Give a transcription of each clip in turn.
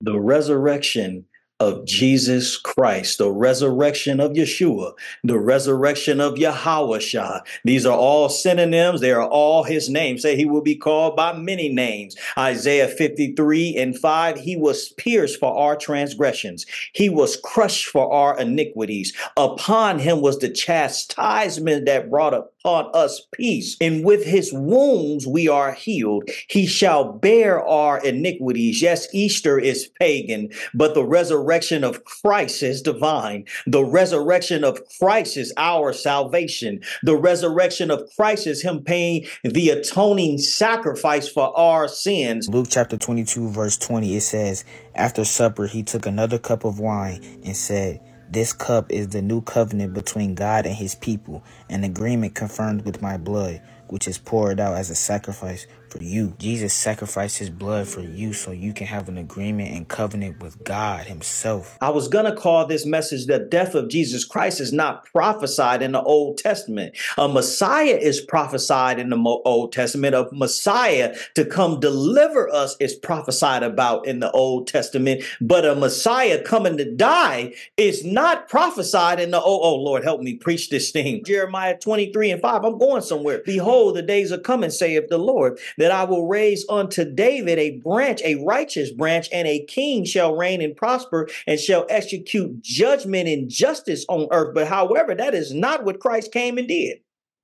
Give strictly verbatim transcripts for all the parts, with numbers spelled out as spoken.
The resurrection of Jesus Christ, the resurrection of Yeshua, the resurrection of Yahawashah. These are all synonyms. They are all his names. Say he will be called by many names. Isaiah fifty-three and five, he was pierced for our transgressions. He was crushed for our iniquities. Upon him was the chastisement that brought upon us peace. And with his wounds we are healed. He shall bear our iniquities. Yes, Easter is pagan, but the resurrection of Christ is divine. The resurrection of Christ is our salvation. The resurrection of Christ is him paying the atoning sacrifice for our sins. Luke chapter twenty-two, verse twenty, it says, after supper, he took another cup of wine and said, this cup is the new covenant between God and his people, an agreement confirmed with my blood, which is poured out as a sacrifice for you. Jesus sacrificed his blood for you so you can have an agreement and covenant with God himself. I was going to call this message, the death of Jesus Christ is not prophesied in the Old Testament. A Messiah is prophesied in the Old Testament. A Messiah to come deliver us is prophesied about in the Old Testament. But a Messiah coming to die is not prophesied in the, oh, oh Lord, help me preach this thing. Jeremiah twenty-three and five, I'm going somewhere. Behold, the days are coming, saith the Lord, that I will raise unto David a branch, a righteous branch, and a king shall reign and prosper and shall execute judgment and justice on earth. But however, that is not what Christ came and did.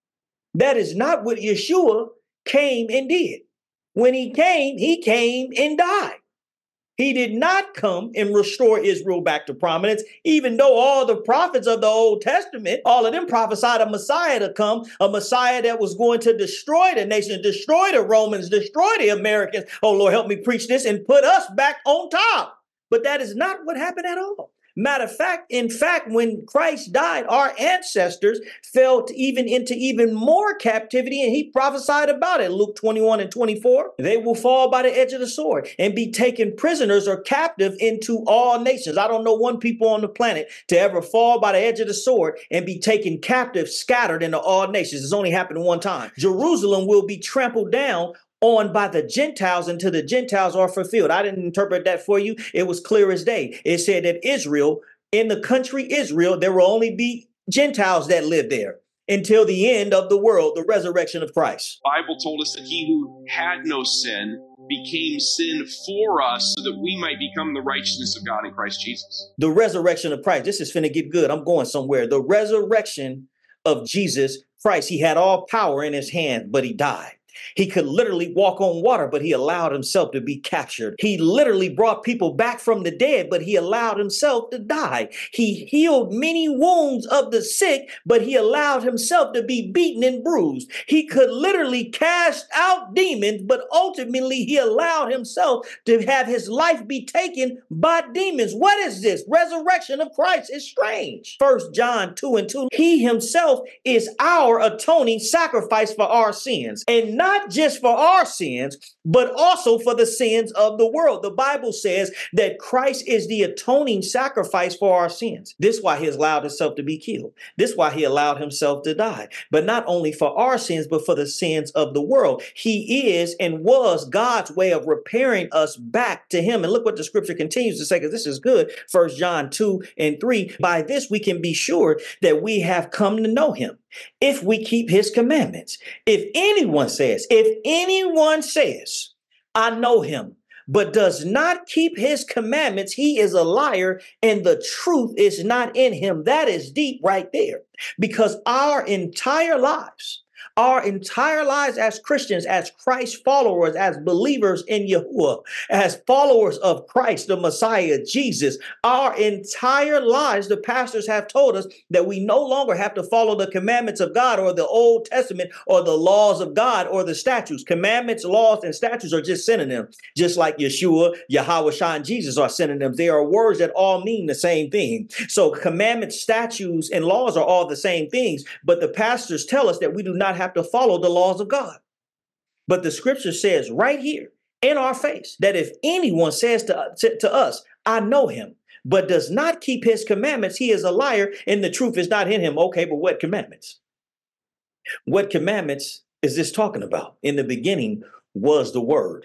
That is not what Yeshua came and did. When he came, he came and died. He did not come and restore Israel back to prominence, even though all the prophets of the Old Testament, all of them prophesied a Messiah to come, a Messiah that was going to destroy the nation, destroy the Romans, destroy the Americans. Oh, Lord, help me preach this and put us back on top. But that is not what happened at all. Matter of fact, in fact, when Christ died, our ancestors fell to even into even more captivity, and he prophesied about it. Luke twenty-one and twenty-four, they will fall by the edge of the sword and be taken prisoners or captive into all nations. I don't know one people on the planet to ever fall by the edge of the sword and be taken captive, scattered into all nations. It's only happened one time. Jerusalem will be trampled down on by the Gentiles until the Gentiles are fulfilled. I didn't interpret that for you. It was clear as day. It said that Israel, in the country Israel, there will only be Gentiles that live there until the end of the world, the resurrection of Christ. The Bible told us that he who had no sin became sin for us so that we might become the righteousness of God in Christ Jesus. The resurrection of Christ. This is finna get good. I'm going somewhere. The resurrection of Jesus Christ. He had all power in his hand, but he died. He could literally walk on water, but he allowed himself to be captured. He literally brought people back from the dead, but he allowed himself to die. He healed many wounds of the sick, but he allowed himself to be beaten and bruised. He could literally cast out demons, but ultimately he allowed himself to have his life be taken by demons. What is this? Resurrection of Christ is strange. First John two and two, he himself is our atoning sacrifice for our sins, and not Not just for our sins, but also for the sins of the world. The Bible says that Christ is the atoning sacrifice for our sins. This is why he has allowed himself to be killed. This is why he allowed himself to die. But not only for our sins, but for the sins of the world. He is and was God's way of repairing us back to him. And look what the scripture continues to say, because this is good. First John two and three, by this we can be sure that we have come to know him, if we keep his commandments. If anyone says, if anyone says, I know him, but does not keep his commandments, he is a liar, and the truth is not in him. That is deep right there, because our entire lives, Our entire lives as Christians, as Christ followers, as believers in Yahuwah, as followers of Christ, the Messiah, Jesus, our entire lives, the pastors have told us that we no longer have to follow the commandments of God or the Old Testament or the laws of God or the statutes. Commandments, laws, and statutes are just synonyms, just like Yeshua, Yahawashah, and Jesus are synonyms. They are words that all mean the same thing. So commandments, statutes, and laws are all the same things, but the pastors tell us that we do not have to follow the laws of God. But the scripture says right here in our face that if anyone says to, to, to us, I know him, but does not keep his commandments, he is a liar and the truth is not in him. Okay, but what commandments? What commandments is this talking about? In the beginning was the word,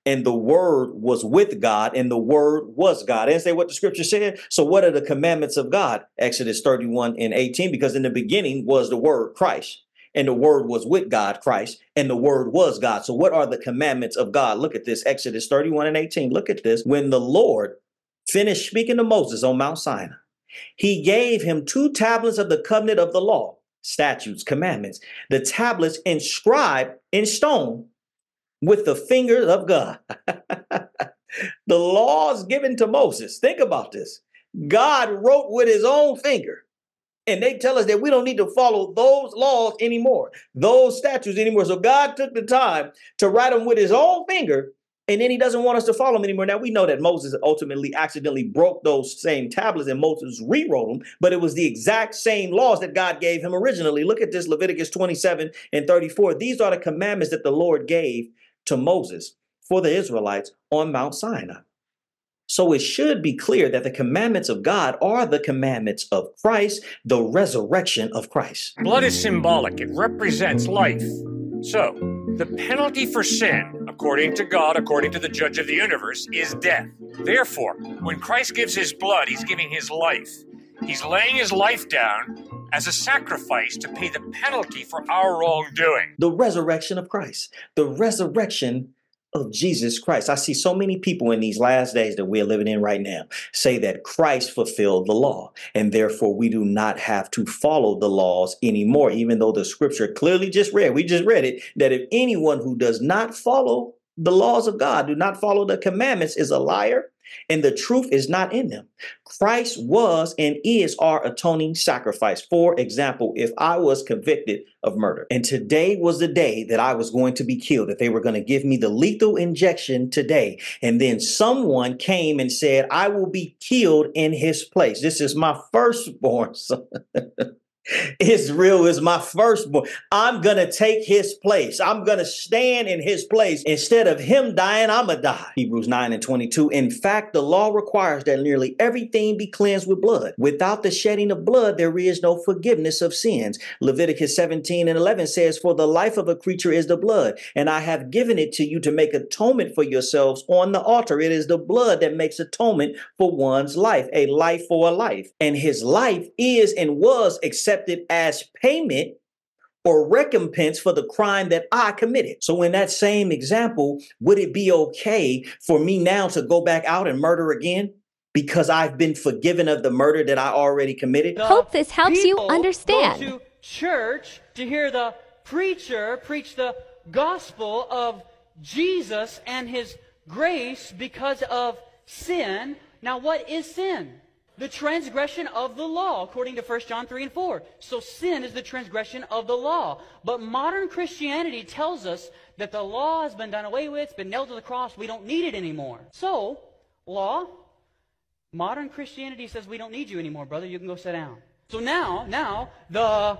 and the Word was with God, and the Word was God. And say what the scripture said. So what are the commandments of God? Exodus thirty-one and eighteen, because in the beginning was the Word, Christ, and the Word was with God, Christ, and the Word was God. So what are the commandments of God? Look at this, Exodus thirty-one and eighteen. Look at this. When the Lord finished speaking to Moses on Mount Sinai, he gave him two tablets of the covenant of the law, statutes, commandments, the tablets inscribed in stone with the fingers of God. The laws given to Moses. Think about this. God wrote with his own finger. And they tell us that we don't need to follow those laws anymore, those statutes anymore. So God took the time to write them with his own finger, and then he doesn't want us to follow them anymore. Now, we know that Moses ultimately accidentally broke those same tablets and Moses rewrote them, but it was the exact same laws that God gave him originally. Look at this, Leviticus twenty-seven and thirty-four. These are the commandments that the Lord gave to Moses for the Israelites on Mount Sinai. So it should be clear that the commandments of God are the commandments of Christ, the resurrection of Christ. Blood is symbolic. It represents life. So the penalty for sin, according to God, according to the judge of the universe, is death. Therefore, when Christ gives his blood, he's giving his life. He's laying his life down as a sacrifice to pay the penalty for our wrongdoing. The resurrection of Christ, the resurrection of Jesus Christ. I see so many people in these last days that we're living in right now say that Christ fulfilled the law, and therefore we do not have to follow the laws anymore, even though the scripture clearly just read, we just read it, that if anyone who does not follow the laws of God, do not follow the commandments, is a liar, and the truth is not in them. Christ was and is our atoning sacrifice. For example, if I was convicted of murder and today was the day that I was going to be killed, that they were going to give me the lethal injection today, and then someone came and said, I will be killed in his place. This is my firstborn son. Israel is my firstborn. I'm going to take his place. I'm going to stand in his place. Instead of him dying, I'm going to die. Hebrews nine and twenty-two. In fact, the law requires that nearly everything be cleansed with blood. Without the shedding of blood, there is no forgiveness of sins. Leviticus seventeen and eleven says, for the life of a creature is the blood, and I have given it to you to make atonement for yourselves on the altar. It is the blood that makes atonement for one's life, a life for a life. And his life is and was accepted as payment or recompense for the crime that I committed. So in that same example, would it be okay for me now to go back out and murder again because I've been forgiven of the murder that I already committed? Hope this helps you understand. Go to church to hear the preacher preach the gospel of Jesus and his grace because of sin. Now, what is sin? The transgression of the law, according to First John three and four. So sin is the transgression of the law. But modern Christianity tells us that the law has been done away with, it's been nailed to the cross, we don't need it anymore. So, law, modern Christianity says we don't need you anymore, brother, you can go sit down. So now, now, the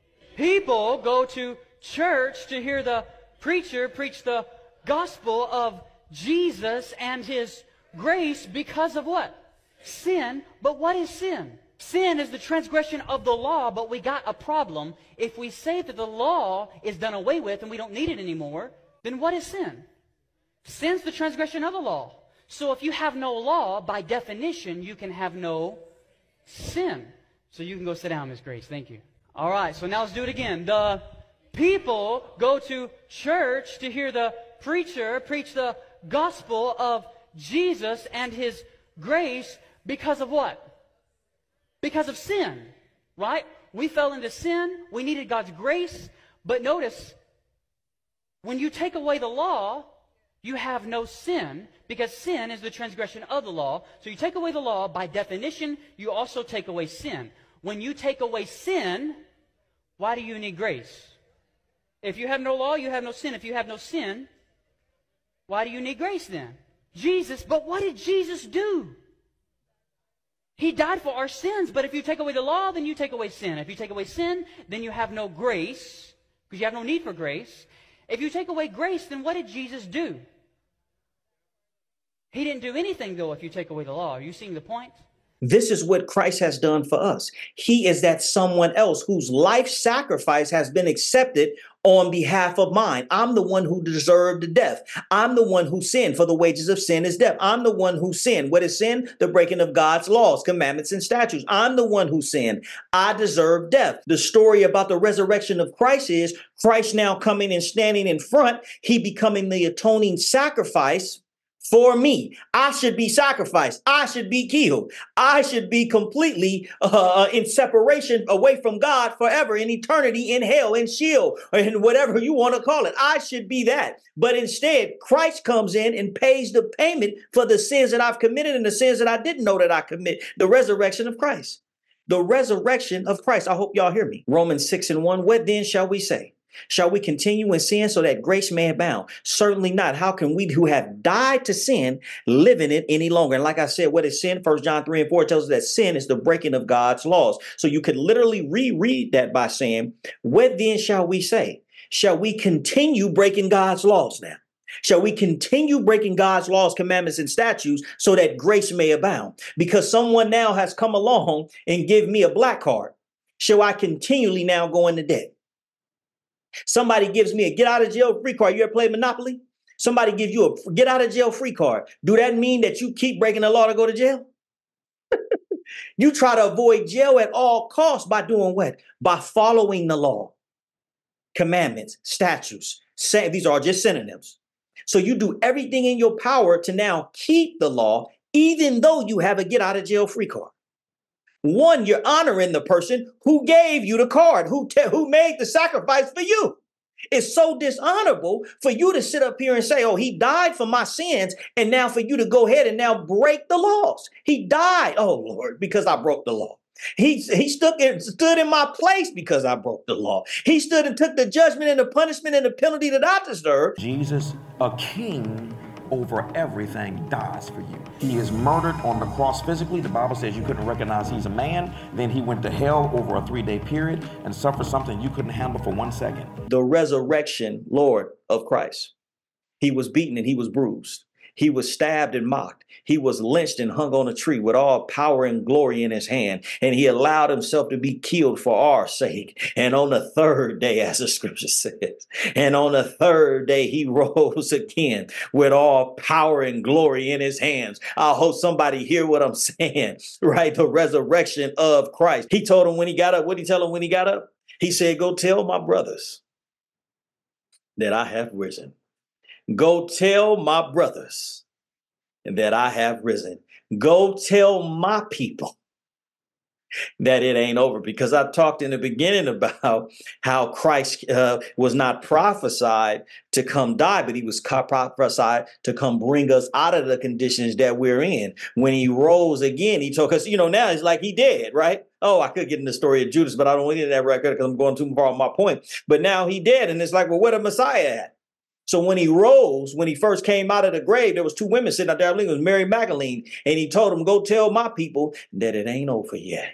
people go to church to hear the preacher preach the gospel of Jesus and his grace because of what? Sin. But what is sin? Sin is the transgression of the law, but we got a problem. If we say that the law is done away with and we don't need it anymore, then what is sin? Sin's the transgression of the law. So if you have no law, by definition, you can have no sin. So you can go sit down, Miss Grace. Thank you. All right, so now let's do it again. The people go to church to hear the preacher preach the gospel of Jesus and his grace because of what? Because of sin, right? We fell into sin. We needed God's grace. But notice, when you take away the law, you have no sin, because sin is the transgression of the law. So you take away the law, by definition, you also take away sin. When you take away sin, why do you need grace? If you have no law, you have no sin. If you have no sin, why do you need grace then? Jesus, but what did Jesus do? He died for our sins, but if you take away the law, then you take away sin. If you take away sin, then you have no grace, because you have no need for grace. If you take away grace, then what did Jesus do? He didn't do anything, though, if you take away the law. Are you seeing the point? This is what Christ has done for us. He is that someone else whose life sacrifice has been accepted on behalf of mine. I'm the one who deserved death. I'm the one who sinned, for the wages of sin is death. I'm the one who sinned. What is sin? The breaking of God's laws, commandments, and statutes. I'm the one who sinned. I deserve death. The story about the resurrection of Christ is Christ now coming and standing in front. He becoming the atoning sacrifice for me. I should be sacrificed. I should be killed. I should be completely uh, in separation away from God forever, in eternity, in hell, in Sheol, and whatever you want to call it. I should be that. But instead, Christ comes in and pays the payment for the sins that I've committed and the sins that I didn't know that I commit. The resurrection of Christ. The resurrection of Christ. I hope y'all hear me. Romans six and one. What then shall we say? Shall we continue in sin so that grace may abound? Certainly not. How can we who have died to sin live in it any longer? And like I said, what is sin? First John three and four tells us that sin is the breaking of God's laws. So you could literally reread that by saying, what then shall we say? Shall we continue breaking God's laws now? Shall we continue breaking God's laws, commandments, and statutes so that grace may abound? Because someone now has come along and give me a black card. Shall I continually now go into debt? Somebody gives me a get out of jail free card. You ever play Monopoly? Somebody gives you a get out of jail free card. Do that mean that you keep breaking the law to go to jail? You try to avoid jail at all costs by doing what? By following the law, commandments, statutes. Say, these are just synonyms. So you do everything in your power to now keep the law, even though you have a get out of jail free card. One, you're honoring the person who gave you the card, who, te- who made the sacrifice for you. It's so dishonorable for you to sit up here and say, oh, he died for my sins. And now for you to go ahead and now break the laws. He died, oh, Lord, because I broke the law. He, he stood, in, stood in my place because I broke the law. He stood and took the judgment and the punishment and the penalty that I deserved. Jesus, a king over everything, dies for you. He is murdered on the cross physically. The Bible says you couldn't recognize he's a man. Then he went to hell over a three-day period and suffered something you couldn't handle for one second. The resurrection, Lord, of Christ. He was beaten and he was bruised. He was stabbed and mocked. He was lynched and hung on a tree with all power and glory in his hand. And he allowed himself to be killed for our sake. And on the third day, as the scripture says, and on the third day, he rose again with all power and glory in his hands. I hope somebody hear what I'm saying, right? The resurrection of Christ. He told him when he got up, what did he tell him when he got up? He said, go tell my brothers that I have risen. Go tell my brothers that I have risen. Go tell my people that it ain't over, because I talked in the beginning about how Christ uh, was not prophesied to come die, but he was prophesied to come bring us out of the conditions that we're in. When he rose again, he told us, you know, now it's like he dead, right? Oh, I could get in the story of Judas, but I don't want to get that record because I'm going too far on my point. But now he dead, and it's like, well, where the Messiah at? So when he rose, when he first came out of the grave, there was two women sitting out there. I believe it was Mary Magdalene. And he told them, go tell my people that it ain't over yet.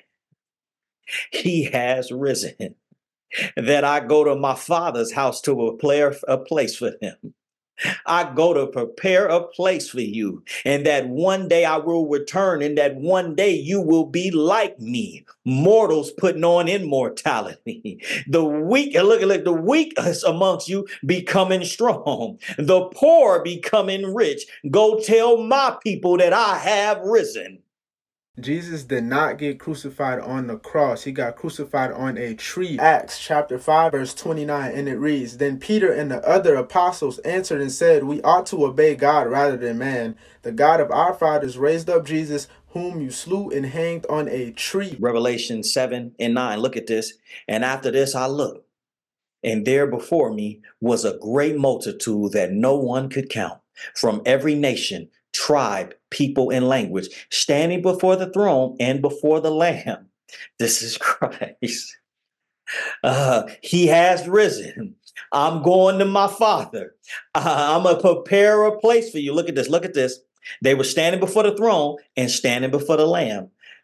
He has risen, that I go to my Father's house to prepare a place for him. I go to prepare a place for you, and that one day I will return, and that one day you will be like me, mortals putting on immortality. The weak, look at the weak amongst you becoming strong, the poor becoming rich. Go tell my people that I have risen. Jesus did not get crucified on the cross. He got crucified on a tree. Acts chapter five, verse twenty-nine, and it reads, Then Peter and the other apostles answered and said, We ought to obey God rather than man. The God of our fathers raised up Jesus, whom you slew and hanged on a tree. Revelation seven and nine. Look at this. And after this I looked, and there before me was a great multitude that no one could count, from every nation, tribe, people, and language, standing before the throne and before the Lamb. This is Christ. Uh, he has risen. I'm going to my Father. Uh, I'm going to prepare a place for you. Look at this. Look at this. They were standing before the throne and standing before the Lamb.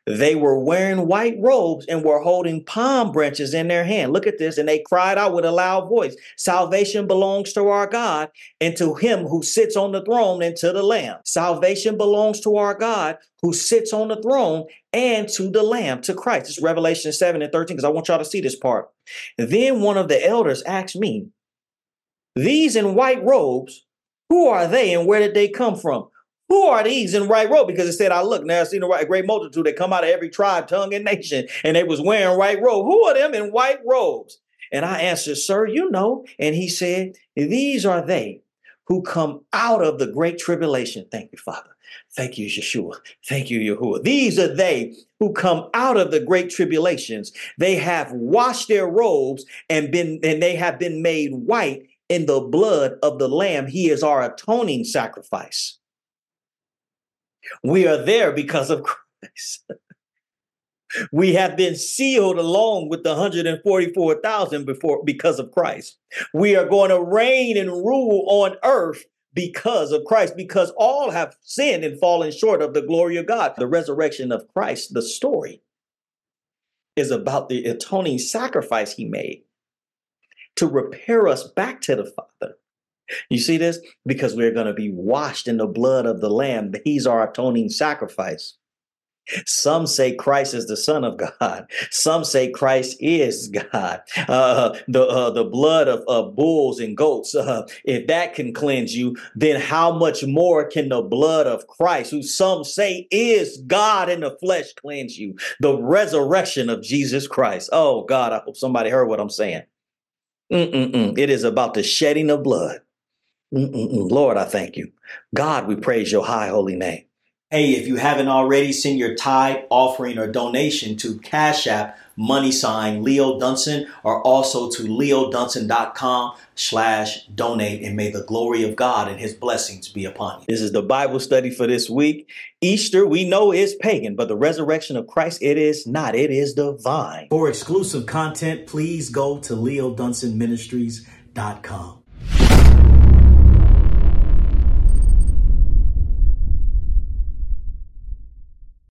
They were wearing white robes and were holding palm branches in their hand. Look at this. And they cried out with a loud voice, salvation belongs to our God and to him who sits on the throne and to the Lamb. Salvation belongs to our God who sits on the throne and to the Lamb, to Christ. It's Revelation seven and thirteen, because I want y'all to see this part. And then one of the elders asked me, these in white robes, who are they and where did they come from? Who are these in white robe? Because it said, I look, now I've seen a great multitude. They come out of every tribe, tongue, and nation, and they was wearing white robe. Who are them in white robes? And I answered, sir, you know. And he said, these are they who come out of the great tribulation. Thank you, Father. Thank you, Yeshua. Thank you, Yahuwah. These are they who come out of the great tribulations. They have washed their robes and been, and they have been made white in the blood of the Lamb. He is our atoning sacrifice. We are there because of Christ. We have been sealed along with the one hundred forty-four thousand before because of Christ. We are going to reign and rule on earth because of Christ, because all have sinned and fallen short of the glory of God. The resurrection of Christ, the story, is about the atoning sacrifice he made to repair us back to the Father. You see this? Because we're going to be washed in the blood of the Lamb. He's our atoning sacrifice. Some say Christ is the Son of God. Some say Christ is God. Uh, the uh, the blood of uh, bulls and goats, uh, if that can cleanse you, then how much more can the blood of Christ, who some say is God in the flesh, cleanse you? The resurrection of Jesus Christ. Oh, God, I hope somebody heard what I'm saying. Mm-mm-mm. It is about the shedding of blood. Mm-mm-mm. Lord, I thank you. God, we praise your high holy name. Hey, if you haven't already, send your tithe, offering, or donation to Cash App, money sign, Leo Dunson, or also to leodunson.com slash donate, and may the glory of God and his blessings be upon you. This is the Bible study for this week. Easter, we know, is pagan, but the resurrection of Christ, it is not. It is divine. For exclusive content, please go to leo dunson ministries dot com.